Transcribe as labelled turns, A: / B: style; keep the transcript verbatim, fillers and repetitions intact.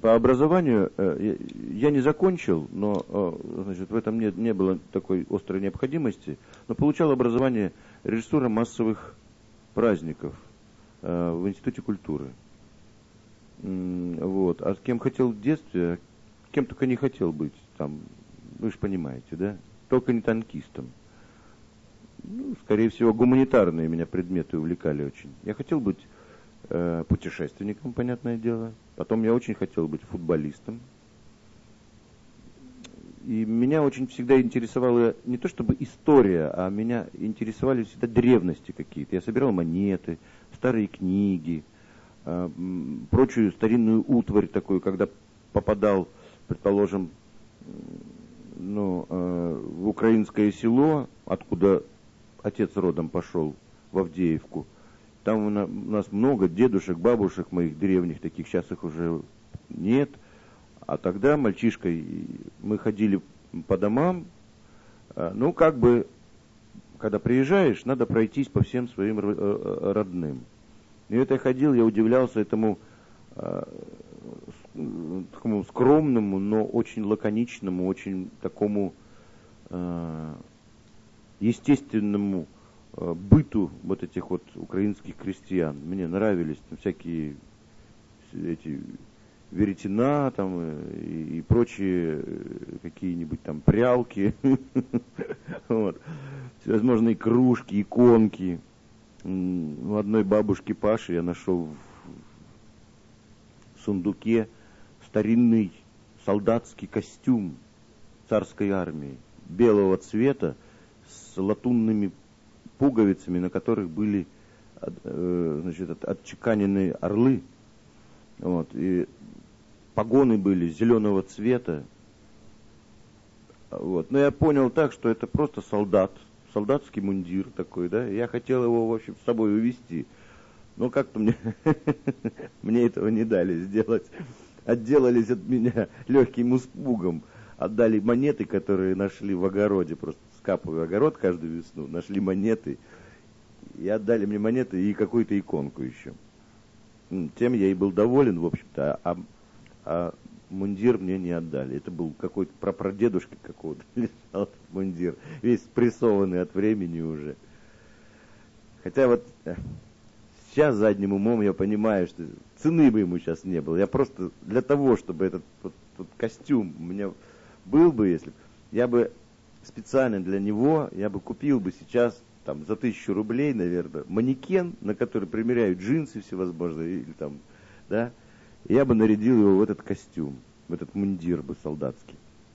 A: по образованию э, я не закончил, но э, значит, в этом не, не было такой острой необходимости, но получал образование режиссура массовых праздников э, в Институте культуры. М, вот. А кем хотел в детстве, кем только не хотел быть, там, вы же понимаете, да? Только не танкистом. Ну, скорее всего, гуманитарные меня предметы увлекали очень. Я хотел быть э, путешественником, понятное дело. Потом я очень хотел быть футболистом. И меня очень всегда интересовала не то чтобы история, а меня интересовали всегда древности какие-то. Я собирал монеты, старые книги, э, прочую старинную утварь такую, когда попадал, предположим, ну, э, в украинское село, откуда отец родом пошел, в Авдеевку. Там у нас много дедушек, бабушек моих древних, таких сейчас их уже нет. А тогда мальчишкой мы ходили по домам. Ну, как бы, когда приезжаешь, надо пройтись по всем своим родным. И это я ходил, я удивлялся этому такому скромному, но очень лаконичному, очень такому естественному быту вот этих вот украинских крестьян. Мне нравились там всякие эти веретена там и, и прочие какие-нибудь там прялки, вот, всевозможные кружки, иконки. У одной бабушки Паши я нашел в сундуке старинный солдатский костюм царской армии белого цвета с латунными пуговицами, на которых были, значит, отчеканены орлы. Вот, и погоны были зеленого цвета. Вот. Но я понял так, что это просто солдат, солдатский мундир такой, да. Я хотел его, в общем, с собой увезти. Но как-то мне, мне этого не дали сделать. Отделались от меня легким испугом. Отдали монеты, которые нашли в огороде, просто скапывая огород каждую весну, нашли монеты, и отдали мне монеты и какую-то иконку еще. Тем я и был доволен, в общем-то, а, а мундир мне не отдали. Это был какой-то прапрадедушки какого-то лежал мундир, весь спрессованный от времени уже. Хотя вот сейчас задним умом я понимаю, что цены бы ему сейчас не было. Я просто для того, чтобы этот вот, вот костюм у меня был бы, если я бы специально для него, я бы купил бы сейчас там за тысячу рублей, наверное, манекен, на который примеряют джинсы всевозможные, или там, да, и я бы нарядил его в этот костюм, в этот мундир бы солдатский.